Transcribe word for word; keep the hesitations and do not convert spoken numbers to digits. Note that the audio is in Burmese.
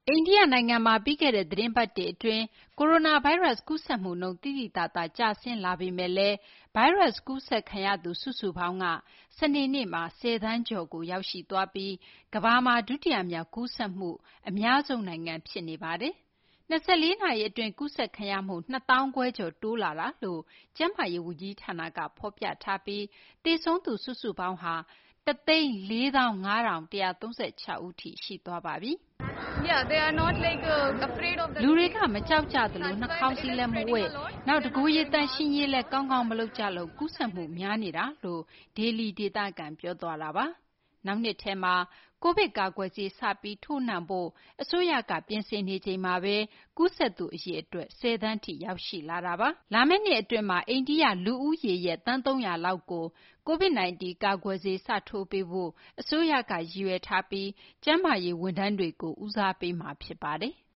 အိန္ဒိယနိုင်ငံမှာပြီးခဲ့တဲ့သီတင်းပတ်တွေအတွင်းကိုရိုနာဗိုင်းရပ်စ်ကူးစက်မှုနှုန်းသိသိသာသာကျဆင်းလာပေမယ့်လည်းဗိုင်းရပ်စ်ကူးစက်ခံရသူစုစုပေါင်းကစနေနေ့မှာ၁၀သန်းကျော်ကိုရောက်ရှိသွားပြီးကမ္ဘာမှာဒုတိယမြောက်ကူးစက်မှုအများဆုံးနိုင်ငံဖြစ်နေပါတယ်။၂၄နာရီအတွင်းကူးစက်ခံရမှုနှစ်သောင်းခွဲကျော်တိုးလာတာလို့ကျန်းမာရေးဝန်ကြီးဌာနကဖော်ပြထားပြီးသေဆုံးသူစုစုပေါင်းဟာတသိန်းလေးသောင်းငါးထောင်တစ်ရာသုံးဆယ်ခြောက်ဦးထိရှိသွားပါပြီ။ Yeah, they are not like uh, afraid of the လူတွေကမကြောက်ကြသလိုနှာခေါင်းစည်းလည်းမဝတ်နောက်တကူရည်တန်ရှင်းရေးလည်းကောင်းကောင်းမလုပ်ကြလို့ကူးစက်မှုများနေတာလို့ဒေလီဒေသခံပြောသွားတာပါ။နောက်နှစ်ထဲမှာကိုဗစ်ကာကွယ်ဆေးစပြီးထိုးနှံဖို့အစိုးရကပြင်ဆင်နေချိန်မှာပဲကူးစက်သူအရေအတွက်၁၀သန်းထိရောက်ရှိလာတာပါ။လာမယ့်နှစ်အတွင်းမှာအိန္ဒိယလူဦးရေရဲ့သန်းသုံးရာလောက်ကိုကိုဗစ်-19 ကာကွယ်ဆေးစထိုးပေးဖို့အစိုးရကရည်ရွယ်ထားပြီးကျန်းမာရေးဝန်ထမ်းတွေကိုဦးစားပေးမှာဖြစ်ပါတယ်။